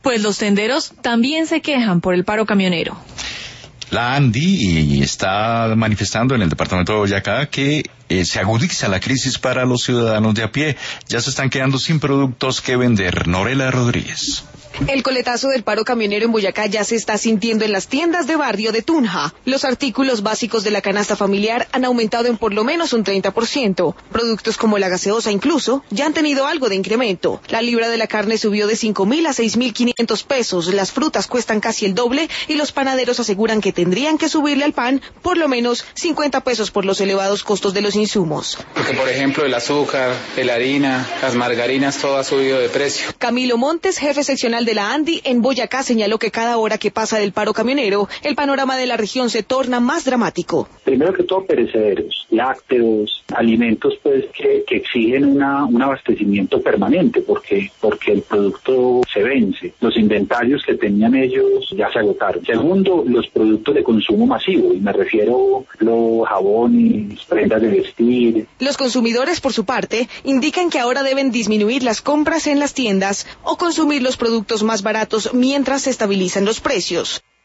Pues los tenderos también se quejan por el paro camionero. La ANDI está manifestando en el departamento de Boyacá que se agudiza la crisis para los ciudadanos de a pie. Ya se están quedando sin productos que vender. Norela Rodríguez. El coletazo del paro camionero en Boyacá ya se está sintiendo en las tiendas de barrio de Tunja. Los artículos básicos de la canasta familiar han aumentado en por lo menos un 30%. Productos como la gaseosa incluso ya han tenido algo de incremento. La libra de la carne subió de 5.000 a 6.500 pesos. Las frutas cuestan casi el doble y los panaderos aseguran que tendrían que subirle al pan por lo menos 50 pesos por los elevados costos de los insumos. Porque por ejemplo el azúcar, la harina, las margarinas, todo ha subido de precio. Camilo Montes, jefe seccional de la ANDI en Boyacá, señaló que cada hora que pasa del paro camionero, el panorama de la región se torna más dramático. Primero que todo perecederos, lácteos, alimentos pues que exigen un abastecimiento permanente porque el producto se vence. Los inventarios que tenían ellos ya se agotaron. Segundo, los productos de consumo masivo, y me refiero a los jabones, prendas de vestir. Los consumidores, por su parte, indican que ahora deben disminuir las compras en las tiendas o consumir los productos más baratos mientras se estabilizan los precios.